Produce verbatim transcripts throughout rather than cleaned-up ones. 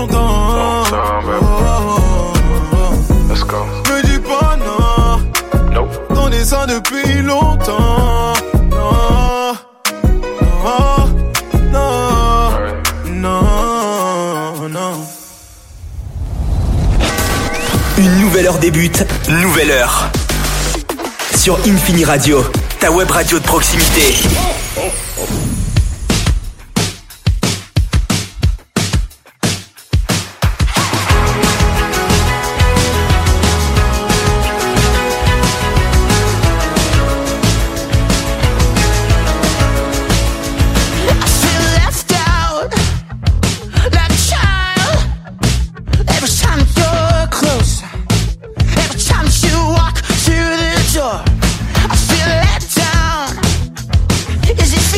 longtemps. Oh, oh, oh. Let's go. Me dis pas non. Nope. On descend depuis longtemps. Non. Non. Non. Right. Non. Non. Une nouvelle heure débute. Nouvelle heure. Sur Infini Radio, ta web radio de proximité. I feel let down. Is it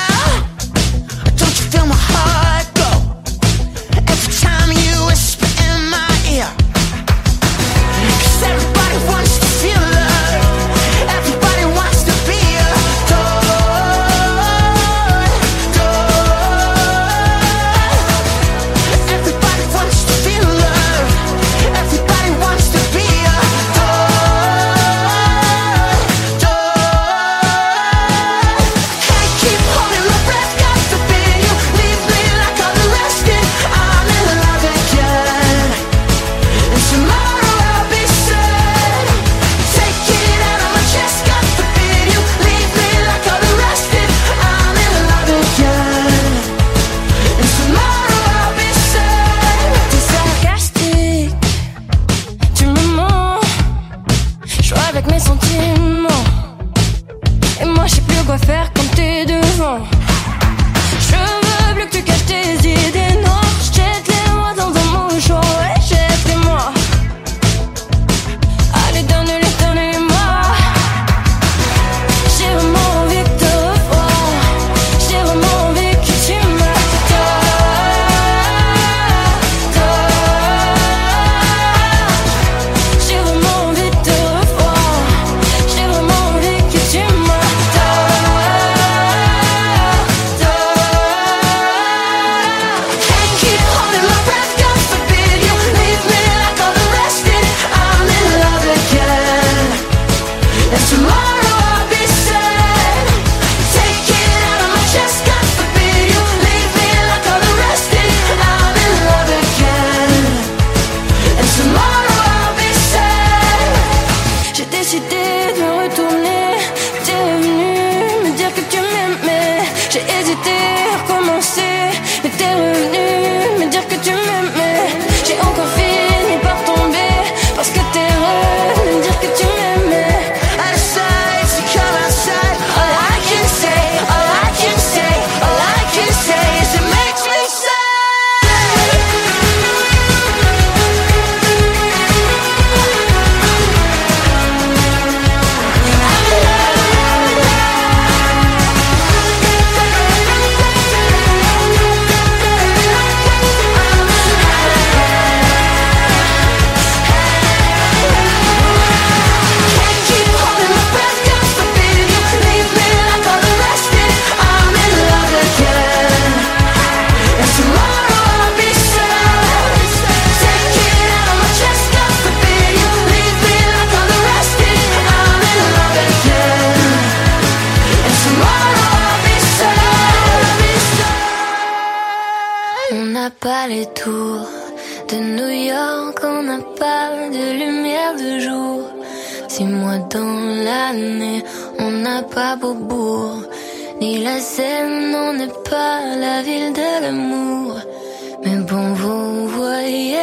pas les tours de New York, on n'a pas de lumière de jour. Six mois dans l'année, on n'a pas Beaubourg, ni la Seine, on n'est pas la ville de l'amour. Mais bon, vous voyez,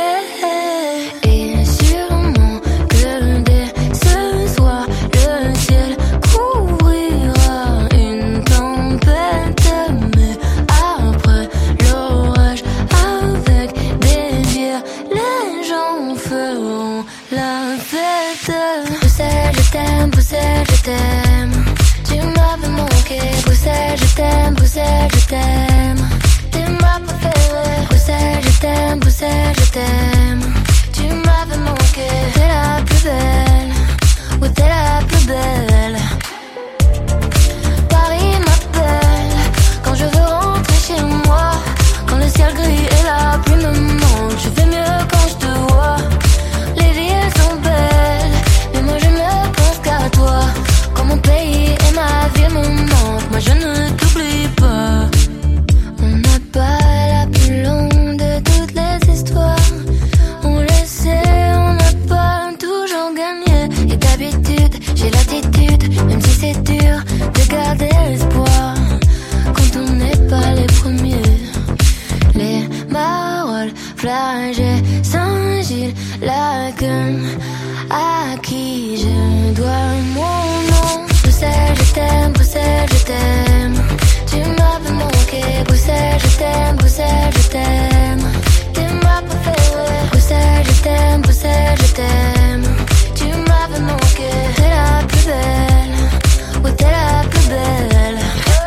et sûrement que dès ce soir, le ciel couvrira une tempête. Mais après l'orage, avec des bières, les gens feront la fête. Bruxelles, je t'aime, Bruxelles, je t'aime. Tu m'avais manqué, Bruxelles, je t'aime, Bruxelles, je t'aime. T'es ma préférée, Bruxelles, je t'aime, Bruxelles, je t'aime. Tu m'avais manqué, t'es la plus belle, oui t'es la plus belle. Paris m'appelle, quand je veux rentrer chez moi. Quand le ciel gris et la pluie me manque, flagelle, Saint-Gilles, Laken, à qui je dois mon nom. Bruxelles, je t'aime, Bruxelles, je t'aime. Tu m'avais manqué, Bruxelles, je t'aime, Bruxelles, je t'aime. Tu m'as préféré, Bruxelles, je t'aime, Bruxelles, je t'aime. Tu m'avais manqué, t'es la plus belle, oui t'es la plus belle.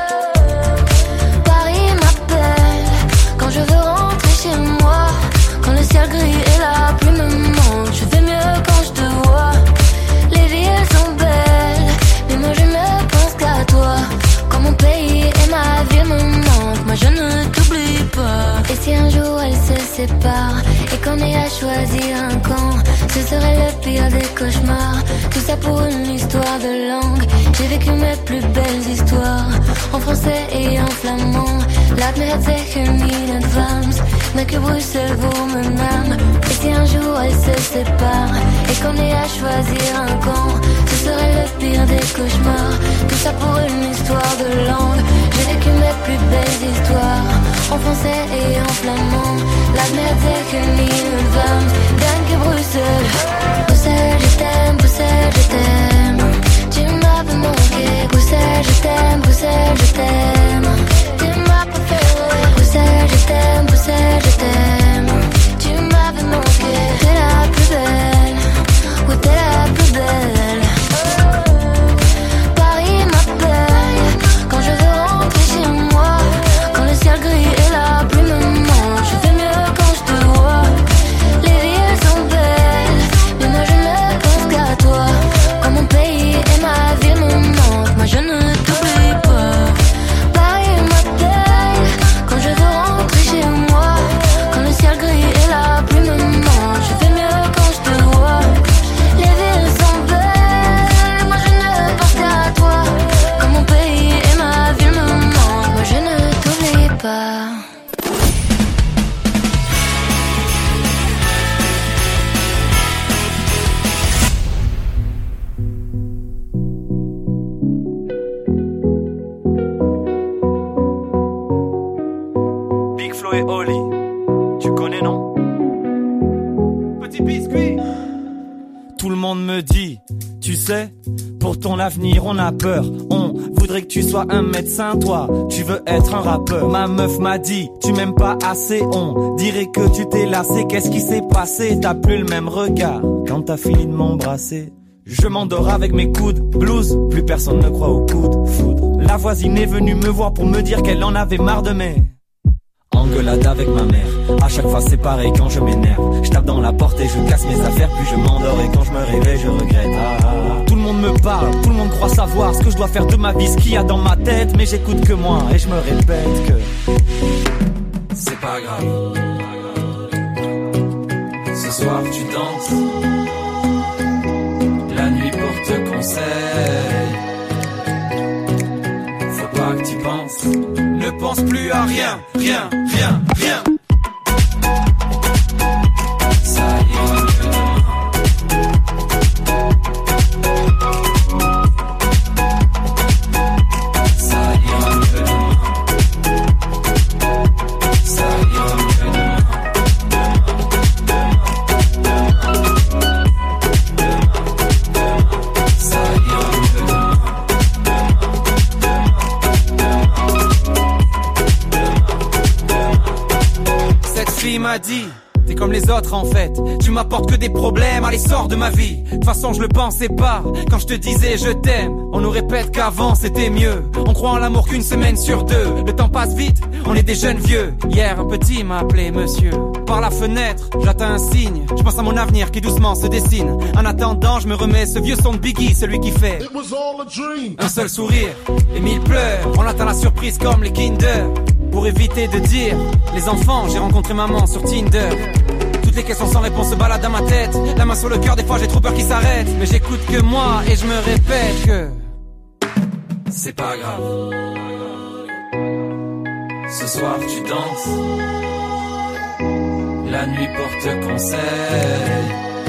Paris m'appelle, quand je veux rentrer chez moi. Quand le ciel gris et la pluie me manquent, je fais mieux quand je te vois. Les villes sont belles, mais moi je ne pense qu'à toi. Quand mon pays et ma ville me manquent, moi je ne t'oublie pas. Et si un jour elles se séparent et qu'on ait à choisir un camp, ce serait le pire des cauchemars. Tout ça pour une histoire de langue. J'ai vécu mes plus belles histoires en français et en flamand. Laat me het zeggen niet in het Vlaams, mais que Bruxelles vous me nomme. Et si un jour elles se séparent et qu'on ait à choisir un camp, ce serait le pire des cauchemars. Tout ça pour une histoire de langue. J'ai vécu mes plus belles histoires en français et en flamand. Laat me het zeggen niet in het Vlaams, bien que Bruxelles. Bruxelles, je t'aime, Bruxelles, je t'aime. Tu m'avais manqué, Bruxelles, je t'aime, Bruxelles, je t'aime. Tu m'as préféré, Bruxelles, je t'aime, Bruxelles, je t'aime. Tu m'avais manqué, t'es la plus belle, oui t'es la plus belle. Paris m'appelle, quand je veux rentrer chez moi. Quand le ciel gris et la pluie me manquent, je fais mieux quand je te vois. Les villes sont belles, mais moi je ne pense qu'à toi. Quand mon pays et ma ville me manquent, moi je ne t'oublie pas. Paris m'appelle, quand je veux rentrer chez moi. Quand le ciel gris et la pluie me manquent, je fais mieux quand je te vois. Les villes sont belles, moi je ne pense qu'à toi. Quand mon pays et ma ville me manquent, moi je ne t'oublie pas. Big Flo et Oli, tu connais non? Petit biscuit. Tout le monde me dit, tu sais, pour ton avenir on a peur. On voudrait que tu sois un médecin, toi, tu veux être un rappeur. Ma meuf m'a dit, tu m'aimes pas assez, on dirait que tu t'es lassé. Qu'est-ce qui s'est passé? T'as plus le même regard quand t'as fini de m'embrasser. Je m'endors avec mes coudes, blues, plus personne ne croit au coup de foudre. La voisine est venue me voir pour me dire qu'elle en avait marre de mes engueulade avec ma mère. À chaque fois c'est pareil quand je m'énerve. Je tape dans la porte et je casse mes affaires. Puis je m'endors et quand je me réveille je regrette. Ah, ah, ah. Tout le monde me parle, tout le monde croit savoir ce que je dois faire de ma vie, ce qu'il y a dans ma tête. Mais j'écoute que moi et je me répète que c'est pas grave. Ce soir tu danses, la nuit porte conseil. Faut pas que tu penses, ne pense plus à rien, rien, rien, rien. Ça ira mieux demain. Ça ira mieux demain. Ça ira mieux demain. Ça ira mieux demain. Cette fille m'a dit, t'es comme les autres en fait, tu m'apportes que des problèmes, allez sors de ma vie. De toute façon je le pensais pas, quand je te disais je t'aime. On nous répète qu'avant c'était mieux, on croit en l'amour qu'une semaine sur deux. Le temps passe vite, on est des jeunes vieux. Hier un petit m'a appelé monsieur. Par la fenêtre, j'attends un signe, je pense à mon avenir qui doucement se dessine. En attendant je me remets ce vieux son de Biggie, celui qui fait un seul sourire et mille pleurs. On attend la surprise comme les Kinder. Pour éviter de dire, les enfants, j'ai rencontré maman sur Tinder. Toutes les questions sans réponse se baladent dans ma tête. La main sur le cœur, des fois j'ai trop peur qu'ils s'arrêtent. Mais j'écoute que moi et je me répète que c'est pas grave. Ce soir tu danses, la nuit porte conseil.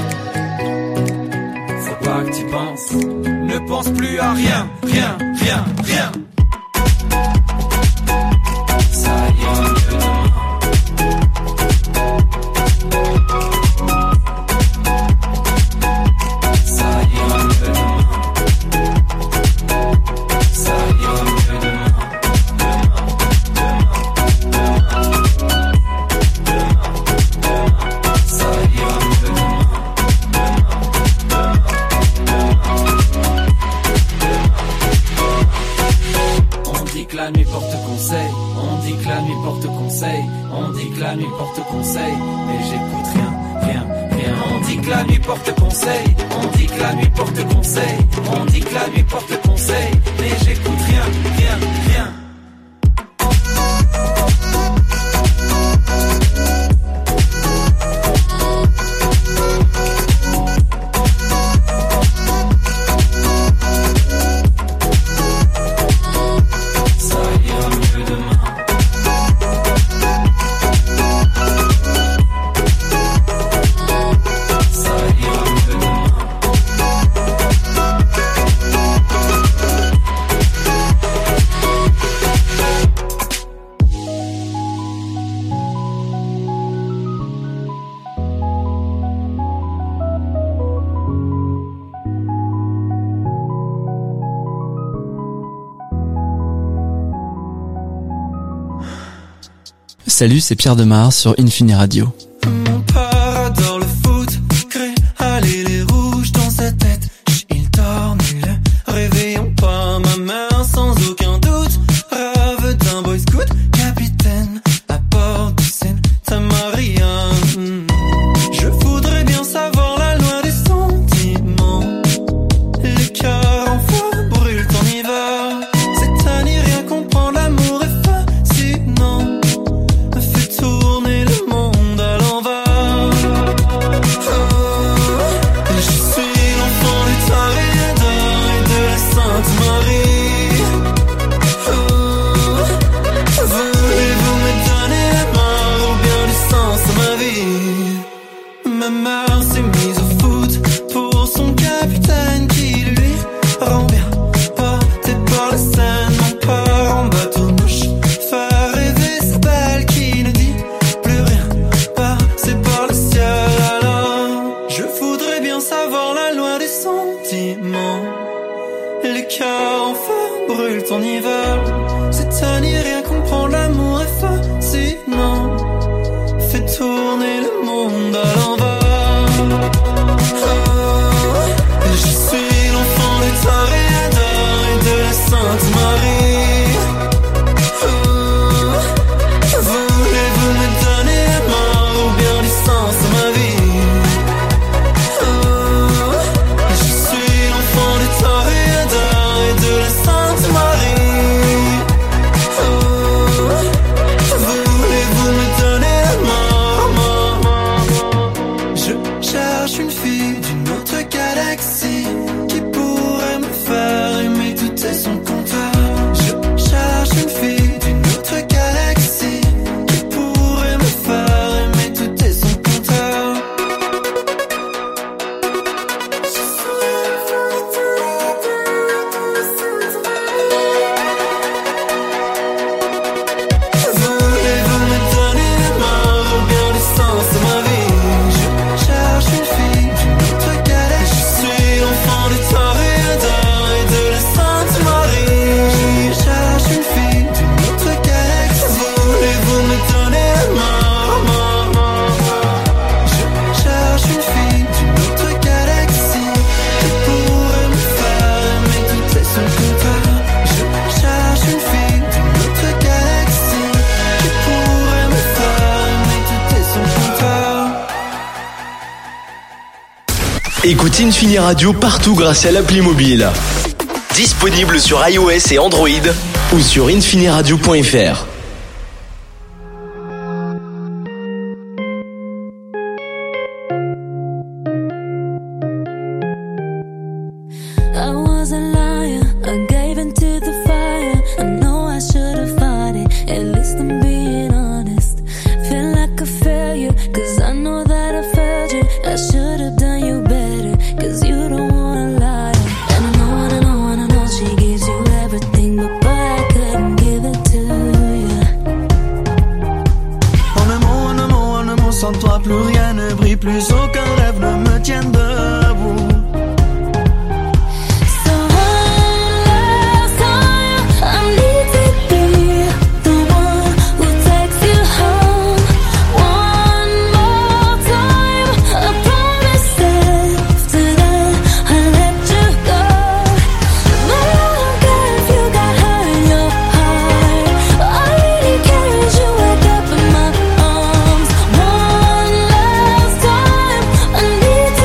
Faut pas que tu penses, ne pense plus à rien, rien, rien, rien. Ça ira mieux demain. que la nuit porte conseil, on dit que la nuit porte conseil, on dit que la nuit porte conseil, mais j'écoute rien, rien, rien. Salut, c'est Pierre Demar sur Infini Radio. Mon père adore le foot, crée aller les rouges dans sa tête. Il dort nul, réveillons pas ma mère sans aucun doute. Rêve d'un boy scout, capitaine à bord du Santa Maria. Je voudrais bien savoir la loi des sentiments. Les cœurs en feu brûlent en hiver. C'est à n'y rien comprendre, l'amour est fascinant. Fait tourner le monde à l'envers. Oh, je suis l'enfant du Toréador et de la Sainte Marie. Oh, voulez-vous me donner la main ou bien du sens à ma vie? Ma mère s'est mise au foot pour son capitaine qui lui rend bien porté par la Seine. Mon père en bateau mouche fait rêver sa belle qui ne dit plus rien, passé par le ciel. Alors je voudrais bien savoir la loi des sentiments. Les cœurs en feu brûlent en hiver. C'est à n'y rien comprendre, l'amour est fascinant. Fait tourner le monde à l'envers. Oh, je suis l'enfant du Toréador et de la Sainte Marie. Oh, voulez-vous me donner la main ou bien du sens à ma vie? Oh, je suis l'enfant du Toréador et de la Sainte Marie. Oh, voulez-vous me donner la main? Je cherche une fille d'une autre galaxie qui pourrait me faire aimer tout et son contraire. Je cherche une fille d'une autre galaxie qui pourrait me faire aimer tout et son contraire. Voulez-vous me donner la main ou bien du sens à ma vie? Je cherche une fille d'une autre galaxie. Je suis l'enfant du Toréador et de la Sainte Marie. Je cherche une fille d'une autre galaxie. Voulez-vous me donner la main? Je cherche une fille d'une autre galaxie qui pourrait me faire aimer tout et son contraire. Je cherche une fille d'une autre galaxie qui pourrait me faire aimer tout et son contraire. Écoute Infini Radio partout grâce à l'appli mobile. Disponible sur iOS et Android ou sur infiniradio point f r. I was a liar, I gave into the fire. I know I should have fought it, at least I'm being honest. Feel like a failure, cause I know that I failed you. I should have done you better, cause you don't wanna lie. And I know, and I know, and I know she gives you everything, but boy, I couldn't give it to you. En un mot, en un mot, en un mot, sans toi plus rien ne brille, plus aucun rêve ne me tient debout. So one last time, I need to be the one who takes you home. One more time, I promise after that I'll let you go. But I don't care if you got hurt in your heart. All I really care is you wake up in my arms. One last time, I need to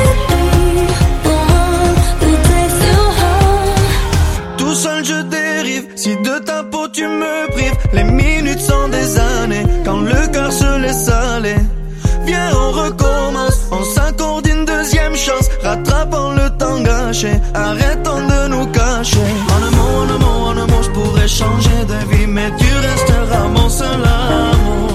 on recommence. On s'accorde une deuxième chance, rattrapant le temps gâché, arrêtons de nous cacher. En un mot, en un mot, en un mot, je pourrais changer de vie, mais tu resteras mon seul amour.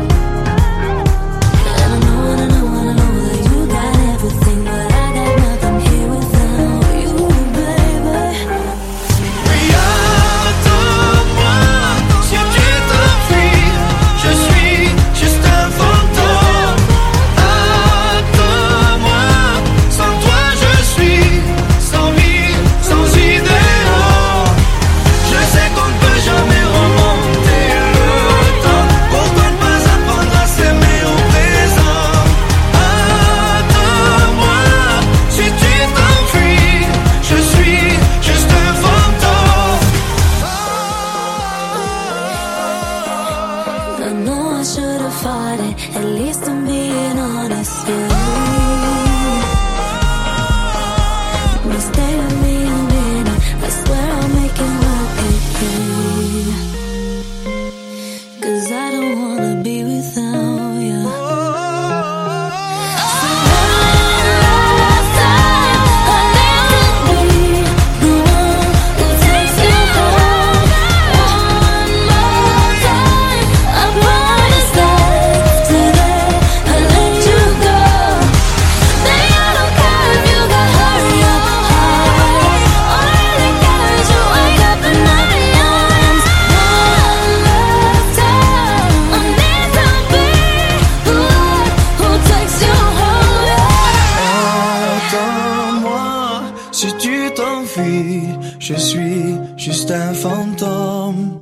Je suis juste un fantôme.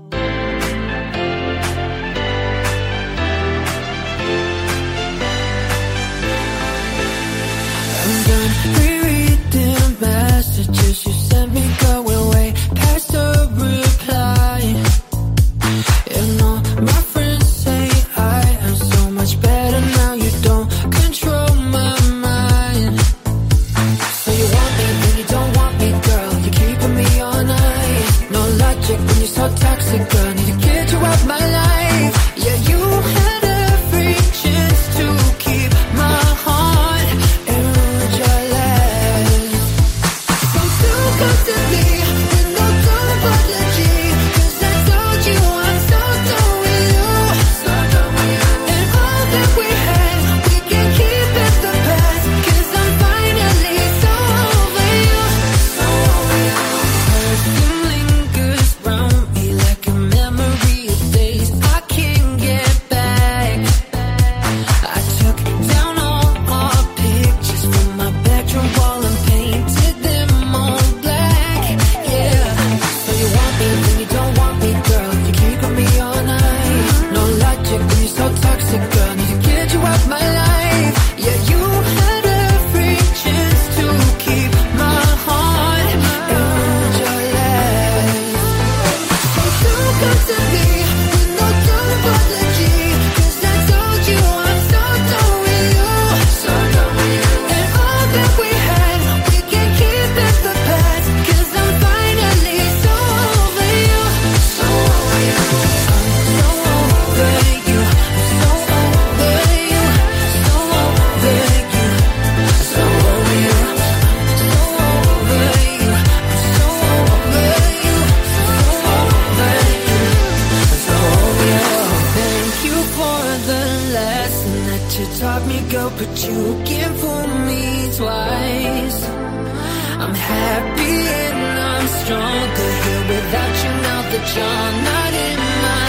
I'm done rereading messages you sent me, going way past the reply. And all my friends say I am so much better now. You don't control my mind. So you want me, then you don't want me, girl. You're keeping me all night. No logic when you're so toxic, girl. Need to get you out my life. Yeah, you had every chance to keep my heart and ruin your life. So don't come to me with no apology, 'cause I told you I'm so done with you, so done with you. And all that we had, we can keep it the past, 'cause I'm finally so over you, so over you. Perfume lingers round me like a memory of days I can't get back. I took down all our pictures from my bedroom wall and painted them all black. Yeah. So you want me, then you don't want me, girl. You're keeping me all night. No logic when you're so toxic, girl. Need to get you out my life. Yeah, you had every chance to keep my heart and ruin your life. So don't come to me with no apology, 'cause I told you I'm so done with you, so done with you. And all that we had, we can keep it the past, 'cause I'm finally so over you, so over you. I'm so over you, I'm so over you, so over you, so over you. I'm so over you, I'm so over you, so over you, so over you. Thank you for the lesson that you taught me, girl, but you can't fool me twice. I'm happy and I'm stronger here without you now that you're not in my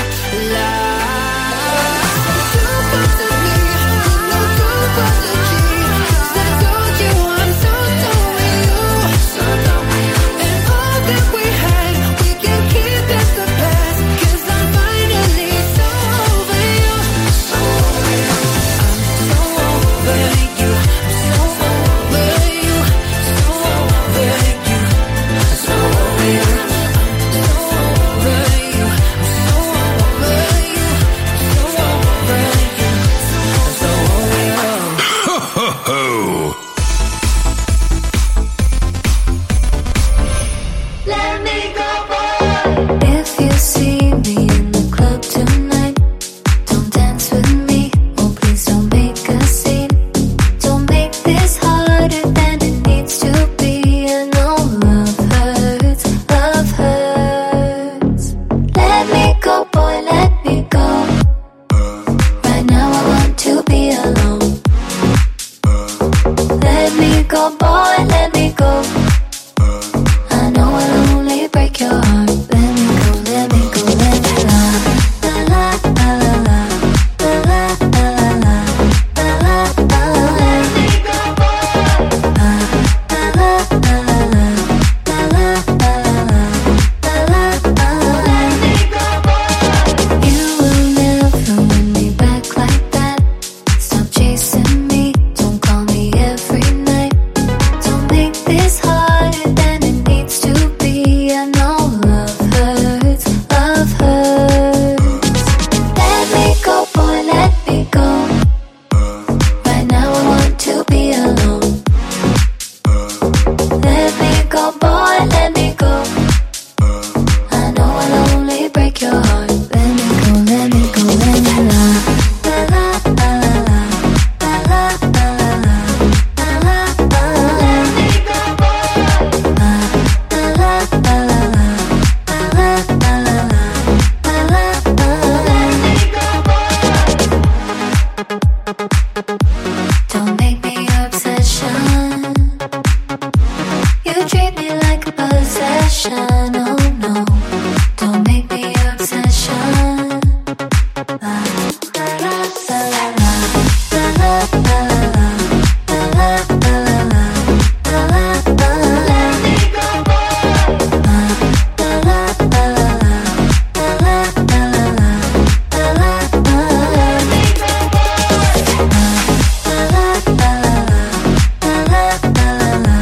life. Don't come to me with no apology, 'cause I told you I'm so done with you, so done with you. And all that we had, we can keep it the past, 'cause I'm finally so over you, so over you. I'm so over you, I'm so over you, so over you, so over you. I'm so over you, I'm so over you, go, boy, let me go. I know I'll only break your heart. Let me go, let me go, let me la la la la la la la la la la la la. Let me go, boy. La la la la la la la la la la. Let me go, boy. You will never win me back like that. Stop chasing me, don't call me every night. Don't make this harder than it needs to be. I know love hurts, love hurts. Let me go, boy, let me go. Right now I want to be alone. Let me go, boy, let me go. I know I'll only break your heart. Let me go, let me go, let me la la la la la la la la la la la. Let me go, boy. La la la la la la la la la la. Let me go, boy. Don't make me your obsession. You treat me like a possession. Oh no, don't make me your obsession. La la la la la la la la la la la la la la. Let me go, boy. La la la la la la la la la la. Let me go, boy. La la la la la la la la la.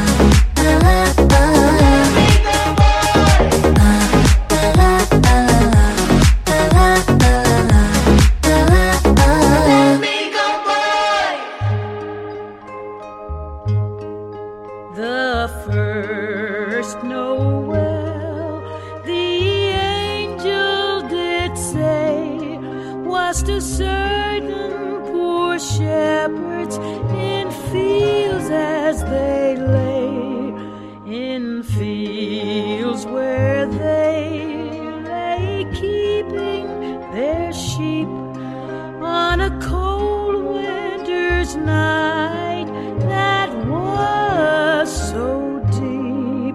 The first Noel, the angel did say, was to certain poor shepherds in fields as they lay, in fields where they lay keeping their sheep on a cold winter's night that was so deep.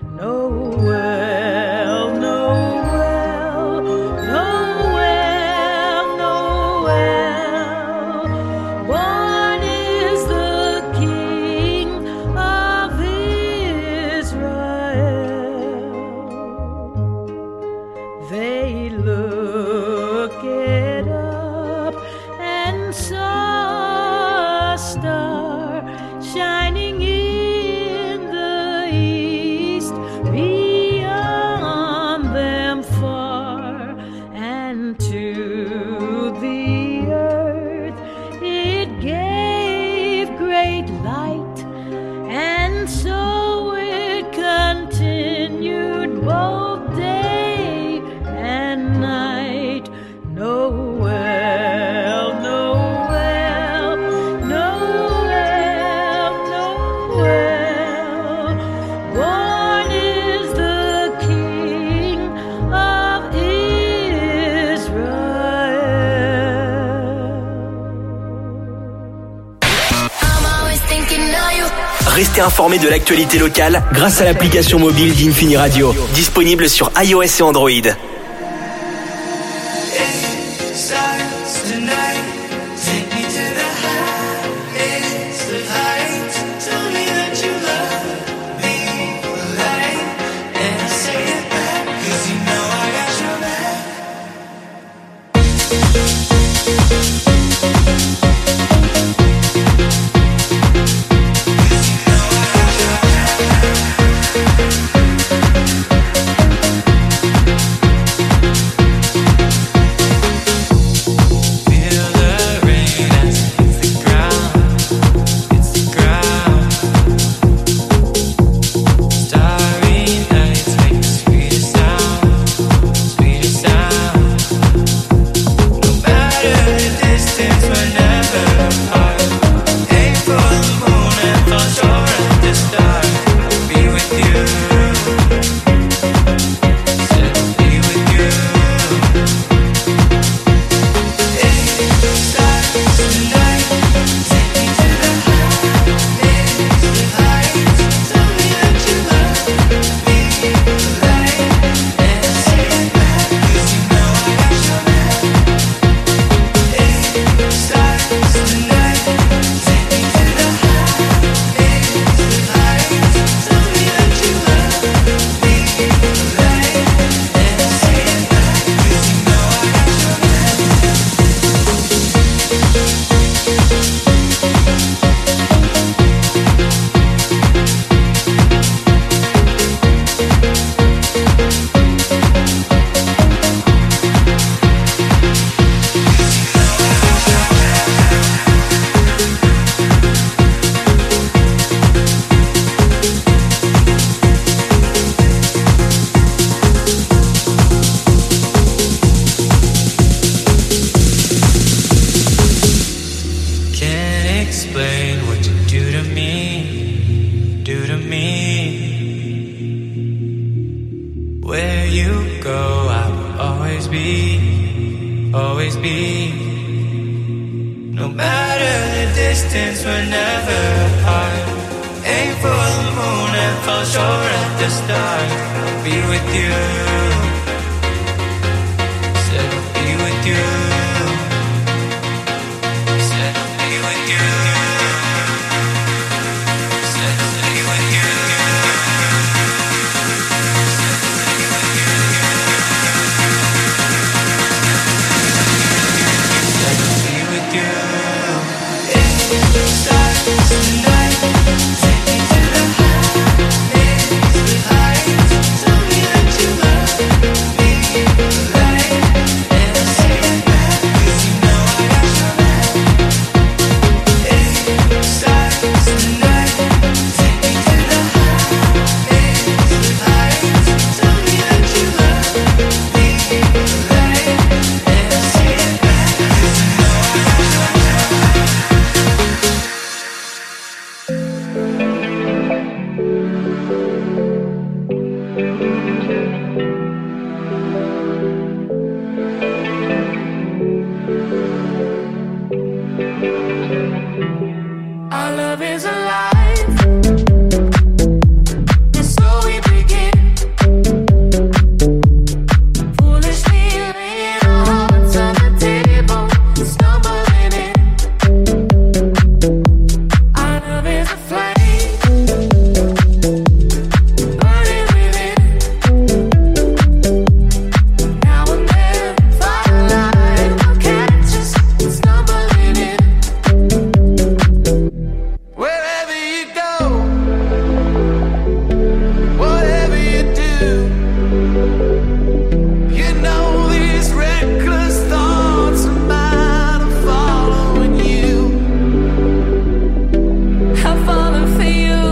Noel, Noel, Noel, Noel, born is the King of Israel. They looked it up and saw a star shining in the east beyond them far, and to the earth it gave great light, and so it continued both day and night. Noel, Noel, Noel, Noel, born is the King of Israel. I'm always thinking of you. Restez informés de l'actualité locale grâce à l'application mobile d'Infini Radio, disponible sur iOS et Android. Thank distance we're never apart. Aim for the moon and fall short at the start. I'll be with you. Said I'll be with you. Said I'll be with you. Said I'll be with you. Said I'll be with you. It starts tonight. Take me to the highest heights. Tell me that you love me, right? And I'll say it back, 'cause you know I got your back. It starts tonight. Take me to the highest heights. Tell me that you love me, right? And I'll say it back, 'cause you know I got your back. Our love is alive, and so we begin. Foolishly laying our hearts on the table, stumbling in. Our love is a flame, burning within. Now and then, firelight will catch us stumbling in. Wherever you go, whatever you do, you know these reckless thoughts of mine are following you. I'm falling for you.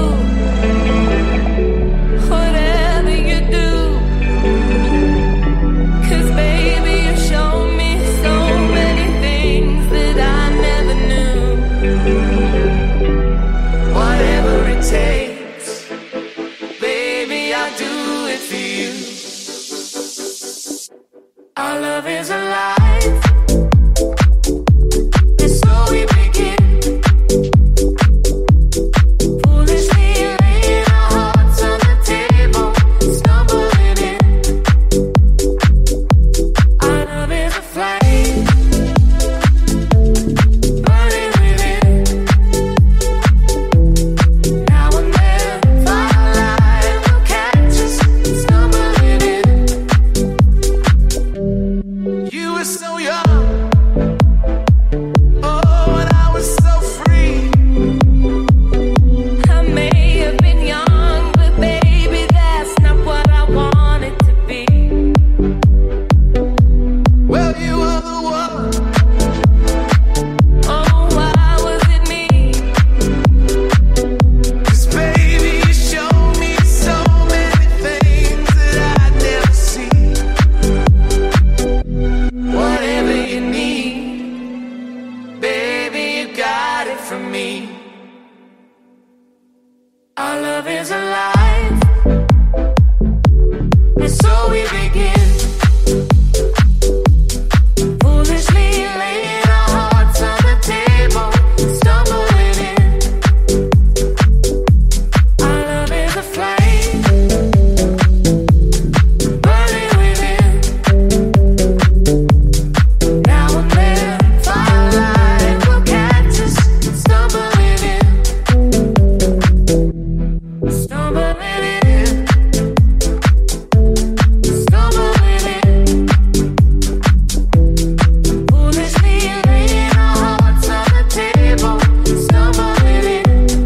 Whatever you do, 'cause baby you shown me so many things that I never knew. Whatever it takes, baby, I'll do it for you. Our love is alive, and so we begin. Foolishly laying our hearts on the table, stumbling in. Our love is a flame, burning within. Now and then, firelight will catch us stumbling in. You were so young, oh, and I was so free. I may have been young, but baby, that's not what I wanted to be. Well, you were the one. Oh, why was it me? 'Cause baby, you showed me so many things that I'd never see. Whatever you need, baby, you got it from me. Our love is alive, and so we begin. Foolishly laying our hearts on the table, stumbling in. Our love is a flame, burning within. Now and then, firelight will catch us stumbling in. Stumbling in. Stumbling in. Foolishly laying our hearts on the table, stumbling in.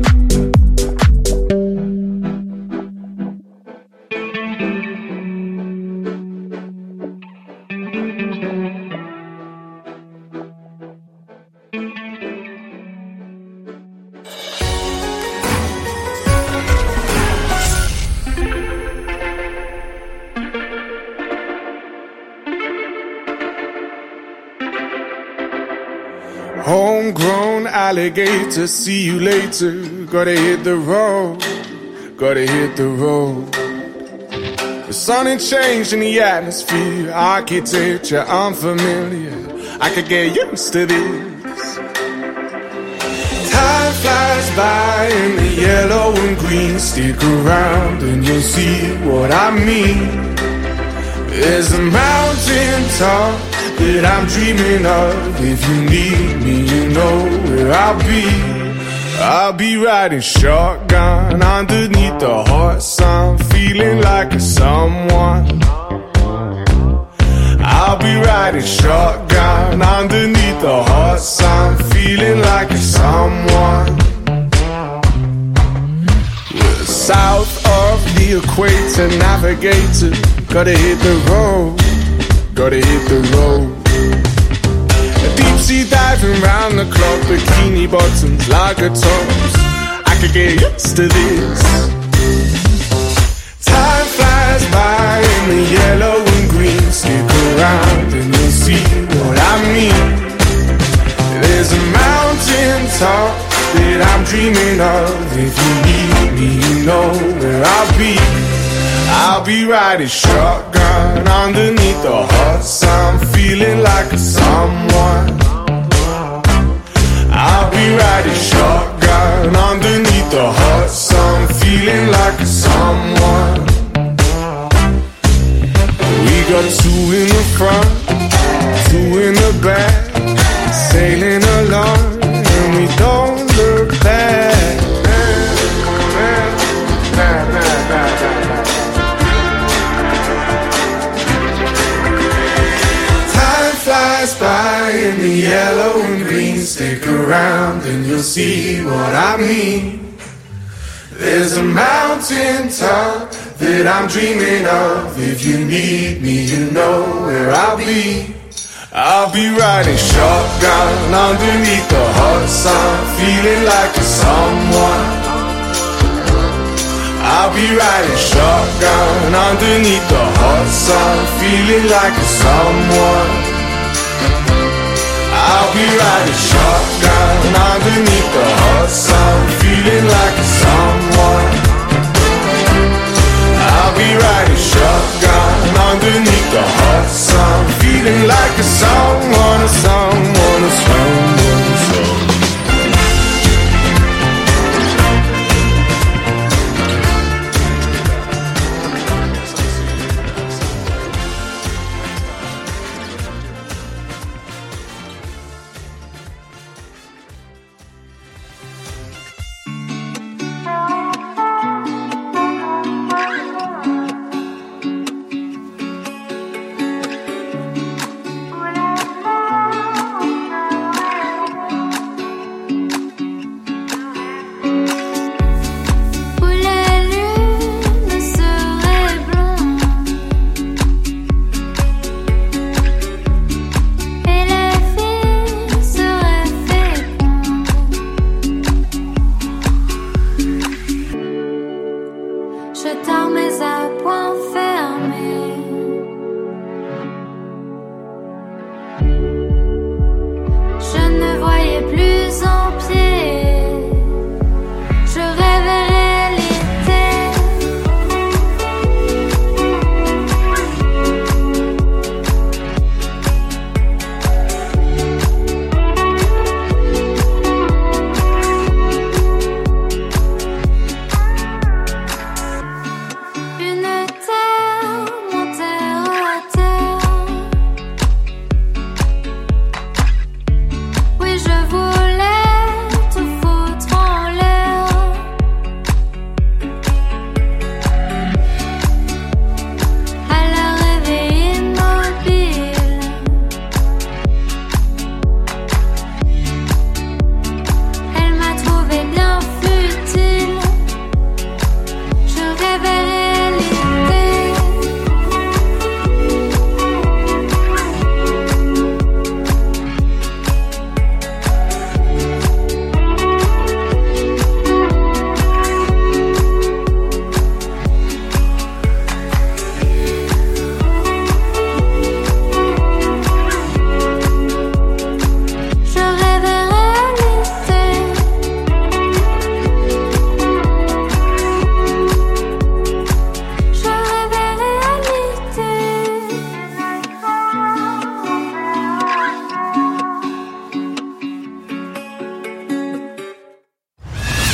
Homegrown alligator, see you later. Gotta hit the road, gotta hit the road. The sun ain't changed in the atmosphere, architecture unfamiliar. I could get used to this. Time flies by in the yellow and green. Stick around and you'll see what I mean. There's a mountain top that I'm dreaming of. If you need me, you know where I'll be. I'll be riding shotgun underneath the hot sun, feeling like a someone. I'll be riding shotgun underneath the hot sun, feeling like a someone. We're south of the equator, navigator. Gotta hit the road, gotta hit the road. Deep sea diving round the clock, bikini bottoms, lager tops. I could get used to this. Time flies by in the yellow and green. Stick around and you'll see what I mean. There's a mountain top that I'm dreaming of. If you need me, you know where I'll be. I'll be riding shotgun underneath the hot sun, feeling like a someone. I'll be riding shotgun underneath the hot sun, feeling like a someone. We got two in the front, two in the back, sailing along and we don't look back. Flies by in the yellow and green. Stick around and you'll see what I mean. There's a mountain top that I'm dreaming of. If you need me, you know where I'll be. I'll be riding shotgun underneath the hot sun, feeling like a someone. I'll be riding shotgun underneath the hot sun, feeling like a someone. I'll be riding shotgun underneath the hot sun, feeling like a someone. I'll be riding shotgun underneath the hot sun, feeling like a someone, a someone, a someone, a someone.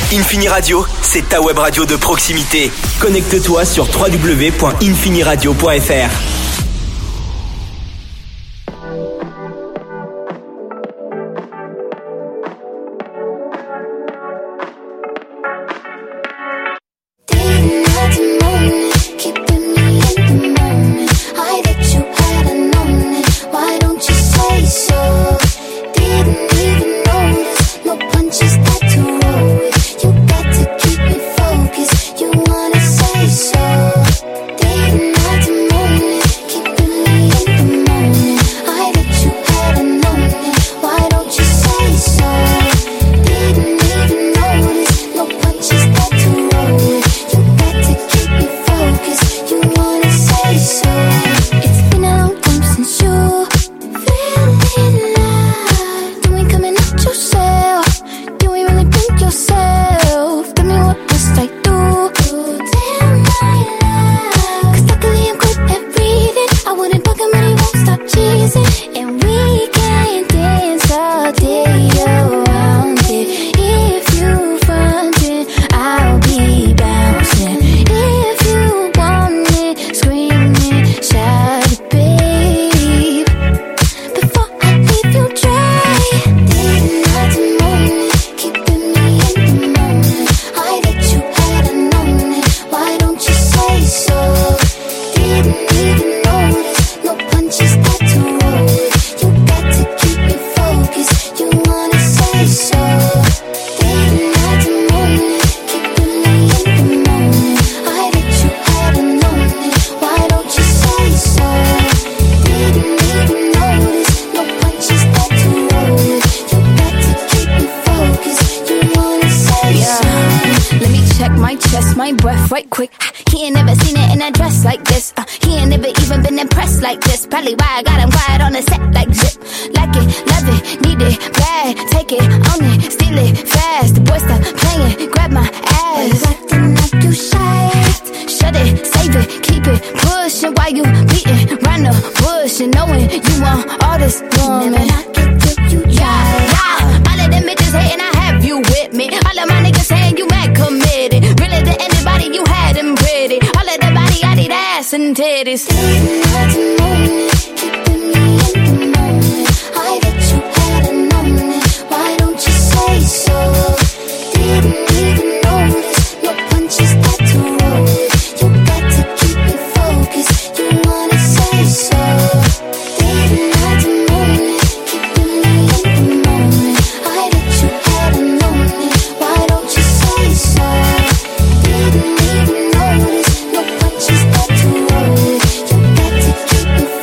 Infini Radio, c'est ta web radio de proximité. Connecte-toi sur w w w point infini radio point f r. Keep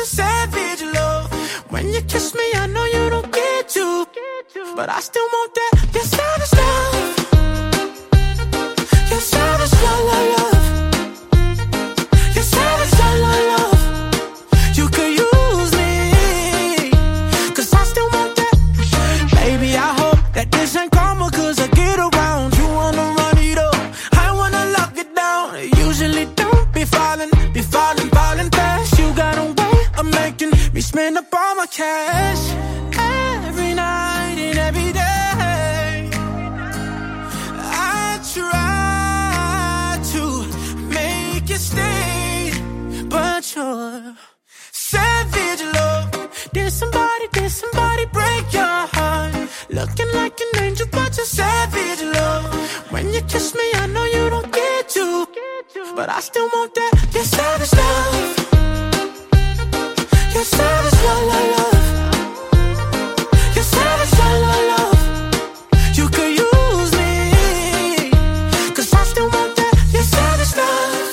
a savage love. When you kiss me, I know you don't get to, but I still want that. Your savage love. Your savage love, love, love. Your savage love, love, love. You could use me, cause I still want that. Baby, I hope that this ain't karma, cause I get around. You wanna run it up, I wanna lock it down. Usually don't be falling, be falling, falling fast. You got a way of making me spend up all my cash. Every night and every day I try to make you stay, but you're savage love. Did somebody, did somebody break your heart? Looking like an angel, but you're savage love. When you kiss me, I know you don't get to, but I still want that. Your savage love. Your savage love, love, love. Your savage love, love, love. You could use me, cause I still want that. Your savage love.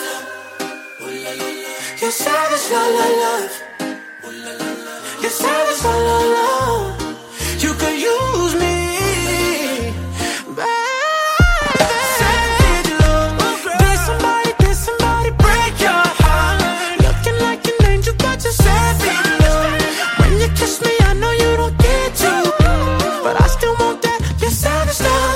Your savage love, love, love. Your savage love, love, love. You could use me, baby. Savage love. Did somebody, did somebody break your heart? Looking like an angel, but you're savage love. When you kiss me, I know you don't get to, but I still want that. Your savage love.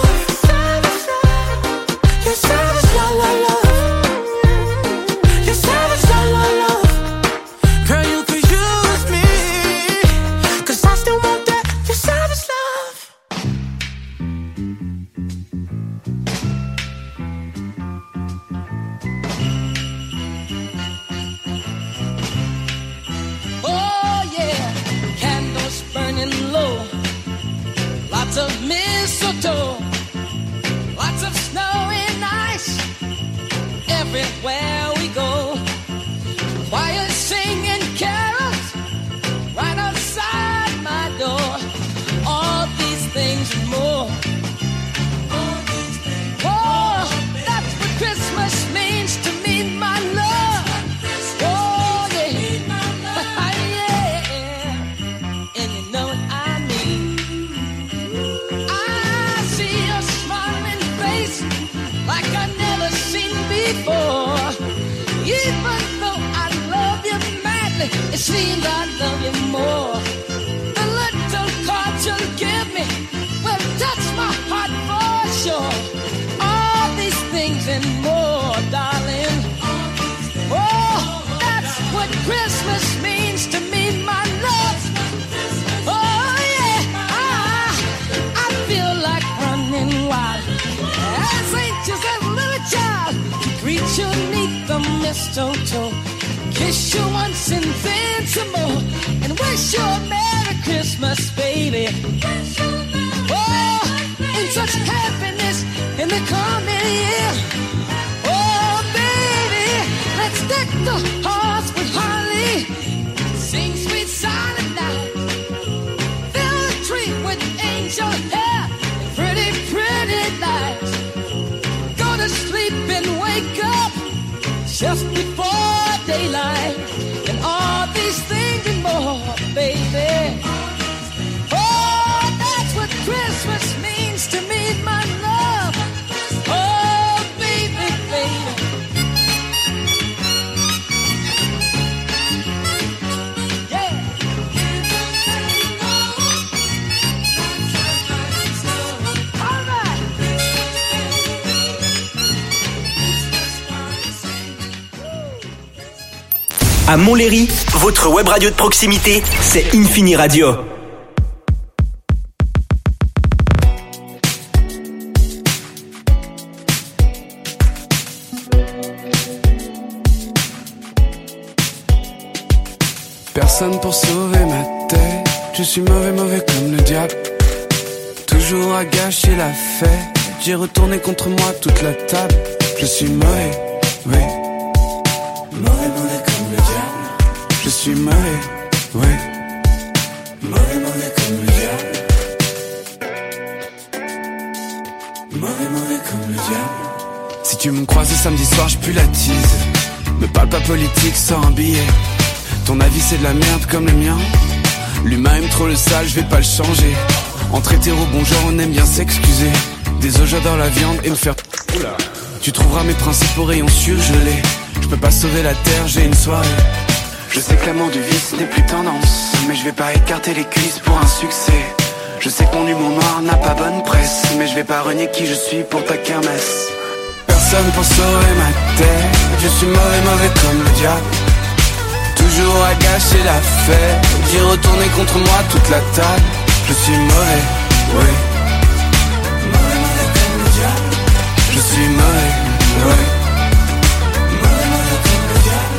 Your savage love, love, love. Your savage love, love, love. Girl, you could use me, cause I still want that. Your savage love. Oh yeah, candles burning low, lots of mistletoe, lots of snow and ice everywhere we go. Choir singing carols right outside my door. All these things and more. Oh, that's what Christmas means to me, my love. Oh yeah, yeah, and you know what I mean. I see your smiling face like I've never seen before. Even though I love you madly, it seems I love you more. The little card you'll give me will touch my heart for sure. All these things and more, darling. Oh, that's what Christmas means to me, my love. Oh yeah, I, I feel like running wild as anxious as a little child. Greet you neath the mistletoe, kiss you once and then some more, and wish you a Merry Christmas, baby. Oh, in such happiness in the coming year. Oh, baby, let's deck the hearts with holly, sing sweet silent night, fill the tree with angel hair, pretty, pretty lights. Go to sleep and wake up just before daylight, and all these things and more, baby. Oh, that's what Christmas means to me, my love. Oh, baby, baby. Yeah. All right. À Montlhéry, votre web radio de proximité, c'est Infini Radio. Personne pour sauver ma tête, je suis mauvais, mauvais comme le diable. Toujours à gâcher la fête, j'ai retourné contre moi toute la table. Je suis mauvais, oui. Mauvais, mauvais comme le diable. Je suis mauvais, oui. Mauvais, mauvais comme le diable. Mauvais, mauvais comme le diable. Si tu me croises samedi soir, je pue la tease. Me parle pas politique sans un billet. Ton avis c'est de la merde comme le mien. L'humain aime trop le sale, je vais pas le changer. Entre hétéros, bon genre, on aime bien s'excuser. Désolé, j'adore la viande et me faire... Oula. Tu trouveras mes principes au rayon surgelé. Je peux pas sauver la terre, j'ai une soirée. Je sais que l'amour du vice n'est plus tendance, mais je vais pas écarter les cuisses pour un succès. Je sais que mon humour noir n'a pas bonne presse, mais je vais pas renier qui je suis pour ta kermesse. Personne pour sauver ma tête, je suis mauvais, mauvais comme le diable. Toujours à gâcher la fête, d'y retourner contre moi toute la table. Je suis mauvais, oui. Mauvais, mauvais comme le diable. Je suis mauvais, oui. Mauvais, mauvais comme le diable.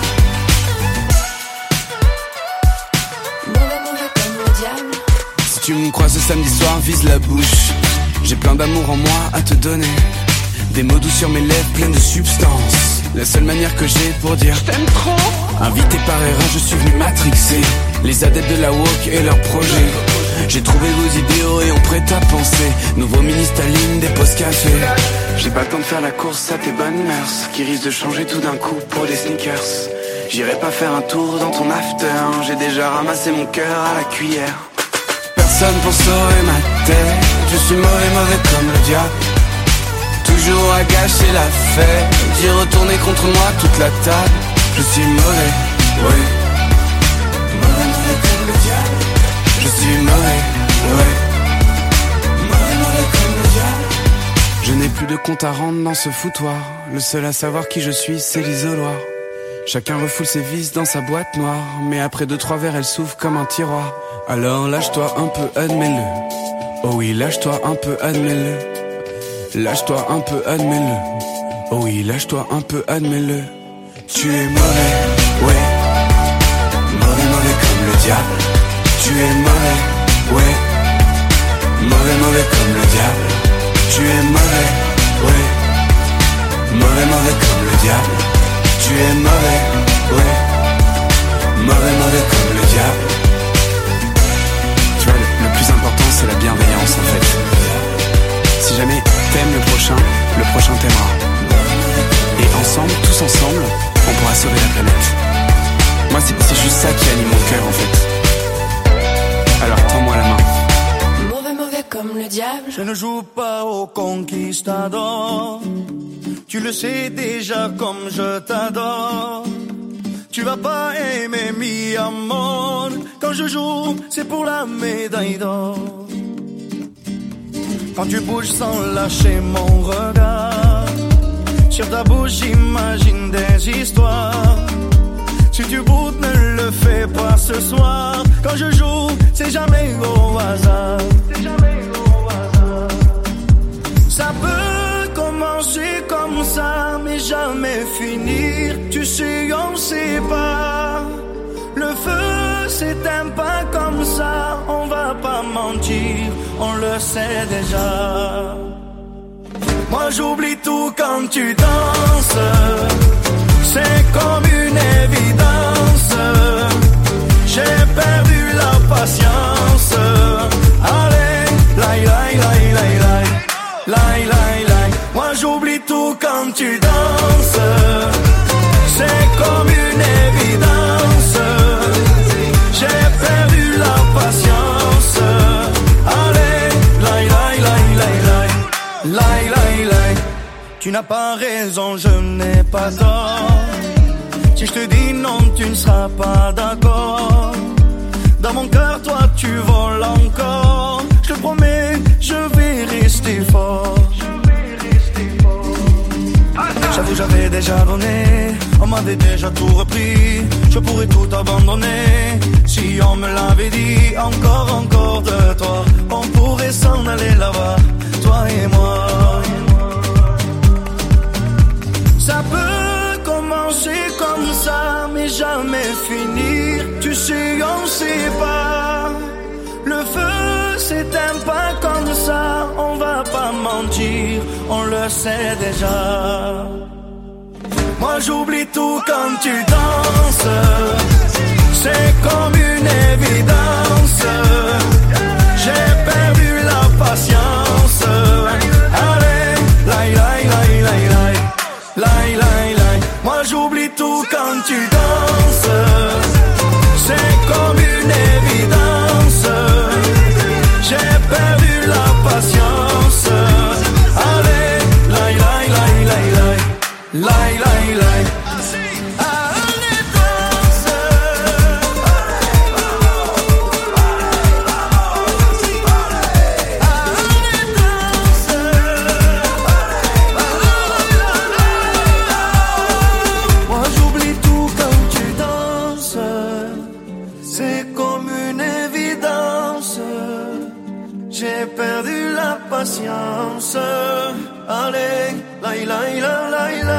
Mauvais, mauvais comme le diable. Si tu me croises ce samedi soir, vise la bouche. J'ai plein d'amour en moi à te donner. Des mots doux sur mes lèvres pleines de substance. La seule manière que j'ai pour dire je t'aime trop. Invité par erreur, je suis venu matrixer les adeptes de la woke et leurs projets. J'ai trouvé vos idéaux et on prête à penser. Nouveau mini-Staline, des postes café. J'ai pas le temps de faire la course à tes bonnes mœurs qui risquent de changer tout d'un coup pour des sneakers. J'irai pas faire un tour dans ton after. J'ai déjà ramassé mon cœur à la cuillère. Personne pour sauver ma tête. Je suis mauvais, mauvais comme le diable. Toujours à gâcher la fête, d'y retourner contre moi toute la table. Je suis mauvais, oui. Mauvais, mauvais comme le diable. Je suis mauvais, oui. Mauvais, mauvais comme le diable. Je n'ai plus de compte à rendre dans ce foutoir. Le seul à savoir qui je suis, c'est l'isoloir. Chacun refoule ses vices dans sa boîte noire, mais après deux trois verres, elle s'ouvre comme un tiroir. Alors lâche-toi un peu, admets-le. Oh oui, lâche-toi un peu, admets-le. Lâche-toi un peu, admets-le. Oh oui, lâche-toi un peu, admets-le. Tu es mauvais, ouais. Mauvais, mauvais comme le diable. Tu es mauvais, ouais. Mauvais, mauvais comme le diable. Tu es mauvais, ouais. Mauvais, mauvais comme le diable. Tu es mauvais, ouais. Mauvais, mauvais comme le diable. Tu vois, le, le plus important c'est la bienveillance en fait. Si jamais t'aimes le prochain, le prochain t'aimera. Et ensemble, tous ensemble, on pourra sauver la planète. Moi c'est, c'est juste ça qui anime mon cœur en fait. Alors tends-moi la main. Mauvais, mauvais comme le diable. Je ne joue pas au conquistador. Tu le sais déjà comme je t'adore. Tu vas pas aimer mi amor. Quand je joue, c'est pour la médaille d'or. Quand tu bouges sans lâcher mon regard, sur ta bouche j'imagine des histoires. Si tu boutes, ne le fais pas ce soir. Quand je joue, c'est jamais au hasard. C'est jamais au hasard. Ça peut commencer comme ça, mais jamais finir. Tu sais, on sait pas. Le feu s'éteint pas comme ça, on va pas mentir, on le sait déjà. Moi j'oublie tout quand tu danses, c'est comme une évidence. J'ai perdu la patience. Allez, laï, laï, laï, laï, laï, laï, laï, laï. Moi j'oublie tout quand tu danses, c'est comme une évidence. J'ai perdu la patience. Allez, laï, laï, laï, laï, laï, laï, laï, laï. Tu n'as pas raison, je n'ai pas tort. Si je te dis non, tu ne seras pas d'accord. Dans mon cœur, toi, tu voles encore. Je te promets, je vais rester fort. J'avoue, j'avais déjà donné, on m'avait déjà tout repris. Je pourrais tout abandonner si on me l'avait dit. Encore, encore de toi, on pourrait s'en aller là-bas, toi et moi. Ça peut commencer comme ça, mais jamais finir. Tu sais, on sait pas. Le feu s'éteint pas comme ça, on va pas mentir, on le sait déjà. Moi j'oublie tout quand tu danses, c'est comme une évidence. J'ai perdu la patience. Allez, laï, laï, laï, laï, laï, laï, laï, laï. Moi j'oublie tout quand tu danses, Lai, lai, lai. Moi j'oublie tout quand tu danses. C'est comme une évidence. J'ai perdu la patience. Allez, laï, laï, la, laï, la.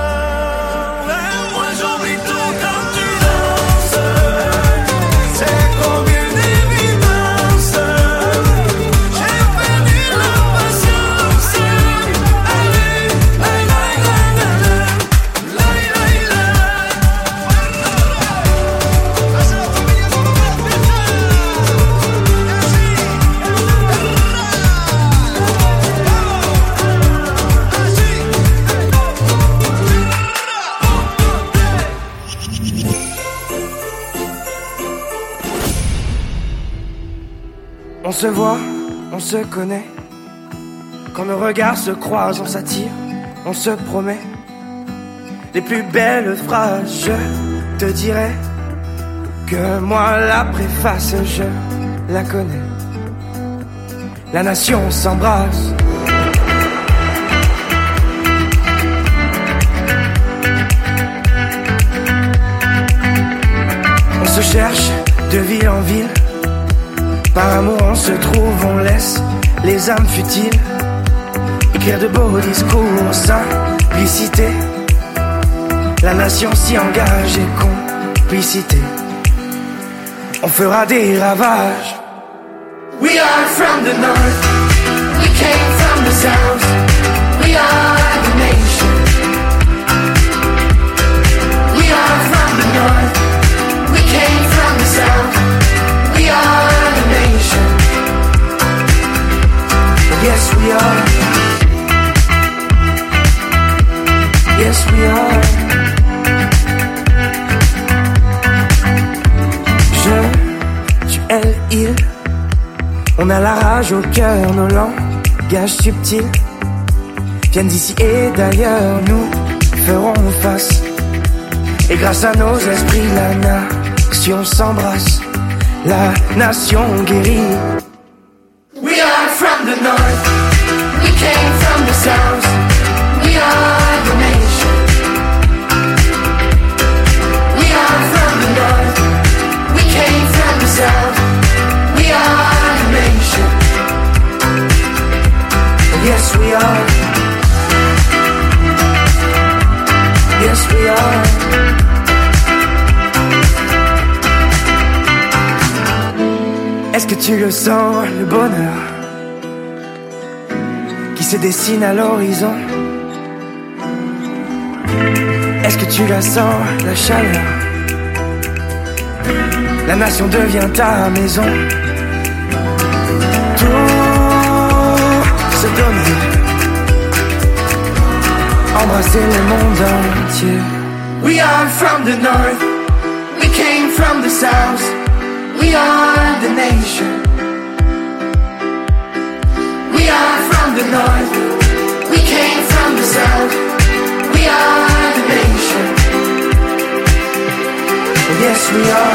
Moi j'oublie tout quand tu danses. C'est comme une évidence. J'ai perdu la patience. Allez, laï, laï, la, la, la. Laï, laï, la. On se voit, on se connaît. Quand nos regards se croisent, on s'attire, on se promet les plus belles phrases. Je te dirai que moi la préface, je la connais. La nation s'embrasse. On se cherche de ville en ville. Par amour on se trouve, on laisse les âmes futiles écrire de beaux discours, simplicité. La nation s'y engage et complicité. On fera des ravages. We are from the north. We came from the south. We are the nation. We are from the north. We came from the south. We are the nation. Yes we are. Yes we are. Je, tu, elle, il. On a la rage au cœur, nos langages subtils viennent d'ici et d'ailleurs, nous ferons face. Et grâce à nos esprits, la nation s'embrasse, la nation guérit. We are from the north. We came from the south. We are the nation. We are from the north. We came from the south. We are the nation. Yes we are. Yes we are. Est-ce que tu le sens, le bonheur qui se dessine à l'horizon? Est-ce que tu la sens, la chaleur? La nation devient ta maison. Tout se donner, embrasser le monde entier. We are from the north. We came from the south. We are the nation. We are from the north. We came from the south. We are the nation. Yes we are.